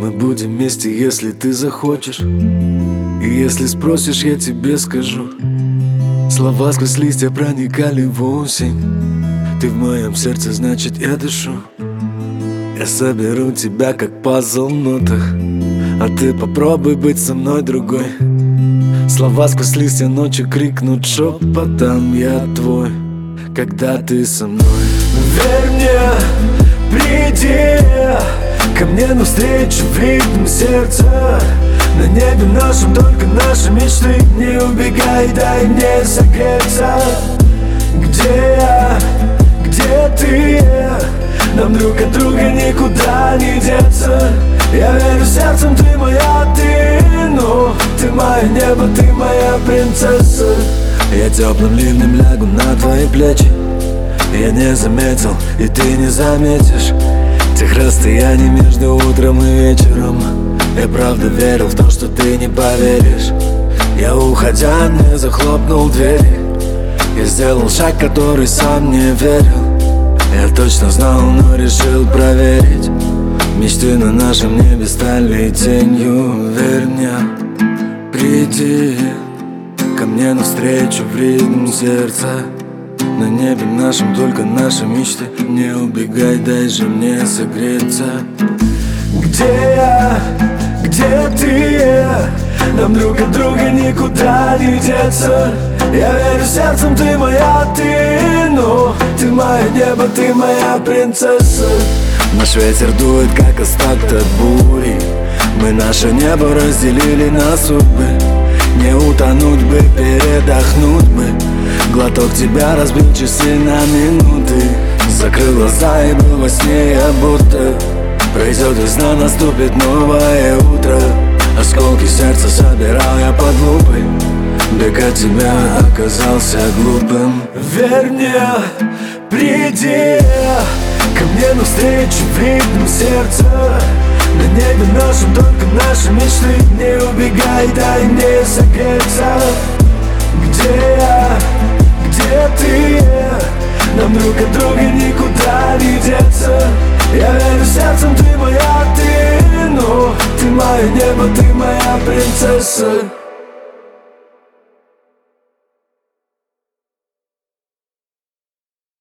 Мы будем вместе, если ты захочешь. И если спросишь, я тебе скажу. Слова сквозь листья проникали в осень. Ты в моем сердце, значит я дышу. Я соберу тебя как пазл в нотах, а ты попробуй быть со мной другой. Слова сквозь листья ночи крикнут шепотом: я твой, когда ты со мной. Верь мне, приди ко мне навстречу в ритм сердца. На небе нашем только наши мечты. Не убегай, дай мне согреться. Где я, где ты? Нам друг от друга никуда не деться. Я верю сердцем, ты моя, ты, ну, ты мое небо, ты моя принцесса. Я теплым ливнем лягу на твои плечи. Я не заметил, и ты не заметишь тех расстояний между утром и вечером. Я правда верил в то, что ты не поверишь. Я, уходя, не захлопнул двери. Я сделал шаг, который сам не верил. Я точно знал, но решил проверить. Мечты на нашем небе стали тенью. Верь мне, приди ко мне навстречу в ритм сердца. На небе нашем только наши мечты. Не убегай, дай же мне согреться. Где я, где ты? Нам друг от друга никуда не деться. Я верю сердцем, ты моя, ты, ну, ты мое небо, ты моя принцесса. Наш ветер дует, как остаток от бури. Мы наше небо разделили на судьбы. Не утонуть бы, передохнуть бы. Глоток тебя разбил часы на минуты. Закрыл глаза и был во сне я будто. Пройдет весна, наступит новое утро. Осколки сердца собирал я под лупой. Бег от тебя оказался глупым. Верь мне, приди ко мне навстречу в ритм сердца. На небе нашем только наши мечты. Не убегай, дай мне согреться. Где я, где ты? Нам друг от друга никуда не деться. Я верю сердцем, ты моя, ты, ну, ты мое небо, ты моя принцесса.